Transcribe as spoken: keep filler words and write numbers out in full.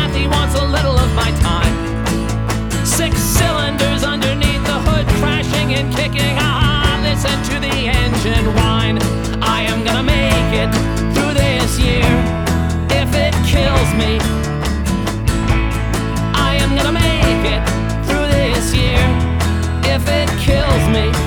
path, he wants a little of my time. Six cylinders underneath the hood, crashing and kicking. Ah, listen to the engine whine. I am gonna make it through this year. If it kills me, I am gonna make it through this year. If it kills me,